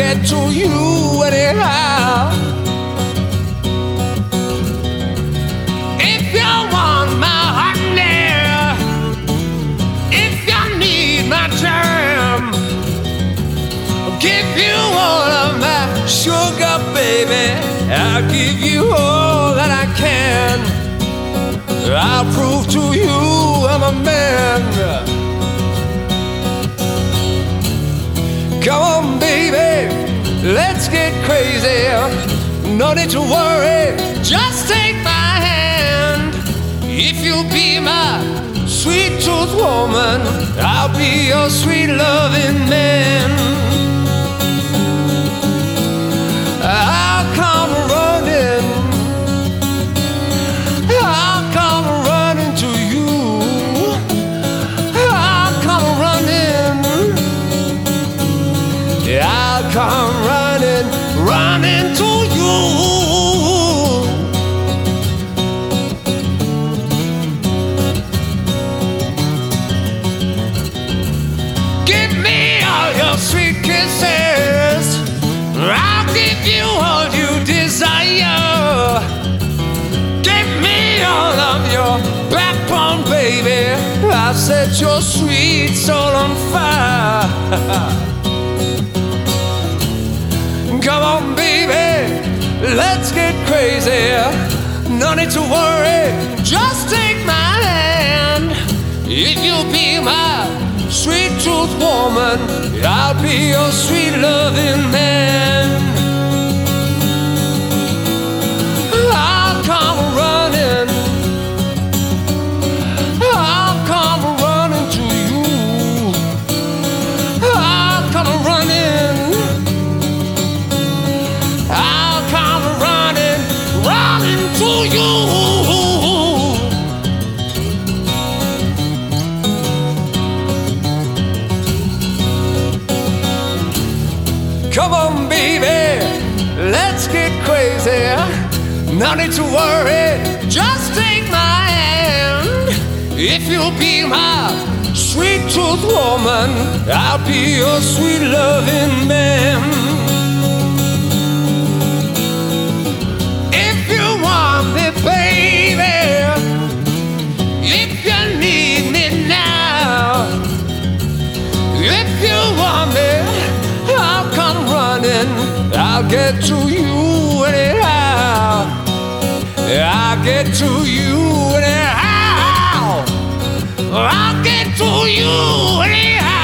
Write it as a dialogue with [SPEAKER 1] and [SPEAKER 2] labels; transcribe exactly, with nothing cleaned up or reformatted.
[SPEAKER 1] get to you anyhow. If you want my heart now, if you need my time, I'll give you all of my sugar, baby. I'll give you all that I can. I'll prove to you I'm a man. Come on, baby, let's get crazy. No need to worry, just take my hand. If you'll be my sweet tooth woman, I'll be your sweet loving man. I'll come running, I'll come running to you. I'll come running, I'll come running, running to you. Give me all your sweet kisses, I'll give you all you desire. Give me all of your backbone, baby. I'll set your sweet soul on fire. Come on, baby, let's get crazy. No need to worry, just take my hand. If you'll be my sweet tooth woman, I'll be your sweet loving man. I'll come running, I'll come running to you. I'll come running, I'll come running, running to you. Come on, baby, let's get crazy. No need to worry, just take my hand. If you'll be my sweet tooth woman, I'll be your sweet loving man. If you want me, baby, if you need me now, if you want me, I'll come running, I'll get to you anyhow. I'll get to you anyhow. I'll get to you anyhow.